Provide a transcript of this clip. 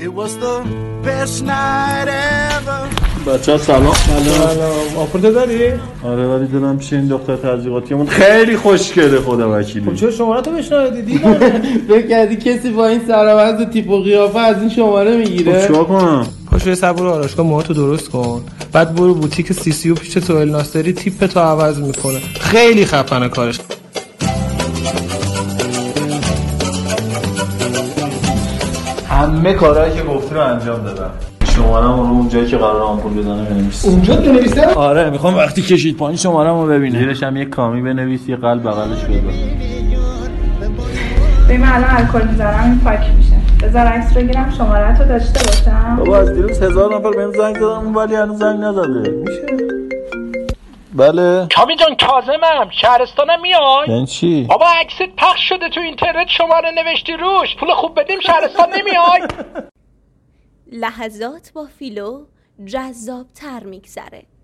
It was the best night ever. بچه‌ها سلام. آفرت داری؟ آره ولی دلم پیش این دختر تبلیغاتیمون خیلی خوشگله خدا وکیلی. خب چرا شماره تو بشنویدی دیدی؟ فکر کردی کسی با این سرآوز و تیپ و قیافه از این شماره میگیره؟ خب چیکار کنم؟ پاشو صبور آرایشگاه موهاتو درست کن. بعد برو بوتیک CCU پیش سهیل ناصری تیپ تو عوض میکنه. خیلی خفنه کارش. همه کارهایی که گفتی رو انجام دادم. شماره‌مو رو اونجایی که قرار آمپول بزنه بنویس. اونجا بنویسه؟ آره میخوام وقتی کشید پایین شماره‌مو ببینه. زیرش هم یه کامی بنویس یه قلب بغلش بذار. ببین من الان الکل میذارم این پاک میشه. بذار عکس بگیرم شماره‌تو داشته باشم. بابا از دیروز 1000 نفر بهم زنگ زدن ولی هنوز زنگ نزده. میشه؟ بله. کامی جان کاظمم شهرستانم میای؟ یعنی چی؟ بابا عکست پخش شده تو اینترنت شماره نوشتی روش پول خوب بدیم شهرستان نمیای؟ لحظات با فیلو جذاب تر میگذره.